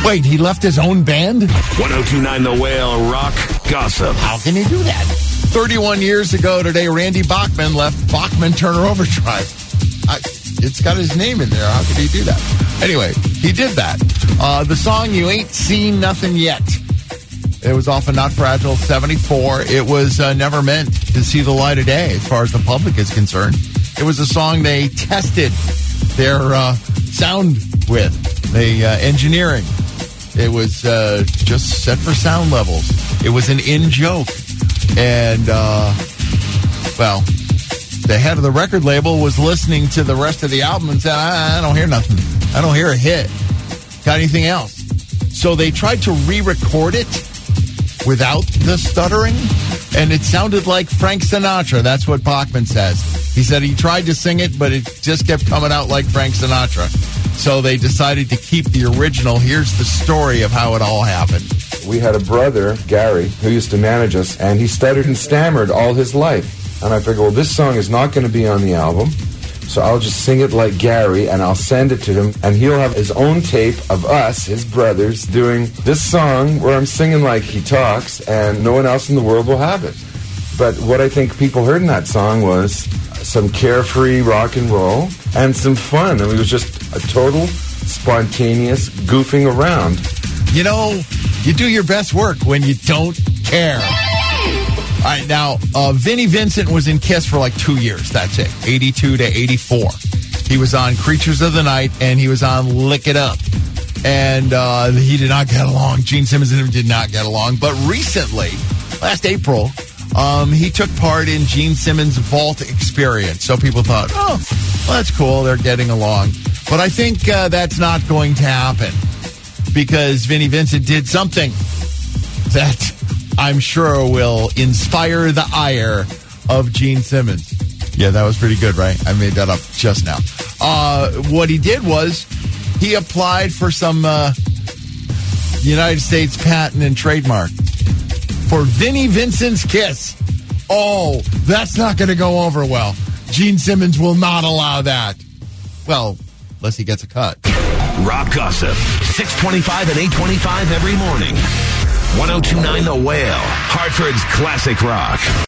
Wait, he left his own band? 1029 The Whale Rock Gossip. How can he do that? 31 years ago today, Randy Bachman left Bachman Turner Overdrive. It's got his name in there. How could he do that? Anyway, he did that. The song You Ain't Seen Nothing Yet. It was off of Not Fragile 74. It was never meant to see the light of day as far as the public is concerned. It was a song they tested their sound with, the engineering. It was just set for sound levels. It was an in-joke. And, well, the head of the record label was listening to the rest of the album and said, I don't hear nothing. I don't hear a hit. Got anything else? So they tried to re-record it without the stuttering, and it sounded like Frank Sinatra. That's what Bachman says. He said he tried to sing it, but it just kept coming out like Frank Sinatra. So they decided to keep the original. Here's the story of how it all happened. We had a brother, Gary, who used to manage us, and he stuttered and stammered all his life. And I figured, well, this song is not going to be on the album, so I'll just sing it like Gary, and I'll send it to him, and he'll have his own tape of us, his brothers, doing this song where I'm singing like he talks, and no one else in the world will have it. But what I think people heard in that song was some carefree rock and roll and some fun. I mean, it was just a total spontaneous goofing around. You know, you do your best work when you don't care. All right, now, Vinnie Vincent was in Kiss for like 2 years. That's it, 82 to 84. He was on Creatures of the Night, and he was on Lick It Up. And he did not get along. Gene Simmons and him did not get along. But recently, last April, he took part in Gene Simmons' Vault Experience. So people thought, oh, well, that's cool. They're getting along. But I think that's not going to happen because Vinnie Vincent did something that I'm sure will inspire the ire of Gene Simmons. Yeah, that was pretty good, right? I made that up just now. What he did was he applied for some United States patent and trademark for Vinnie Vincent's Kiss. Oh, that's not going to go over well. Gene Simmons will not allow that. Well, unless he gets a cut. Rock Gossip, 625 and 825 every morning. 1029 The Whale, Hartford's classic rock.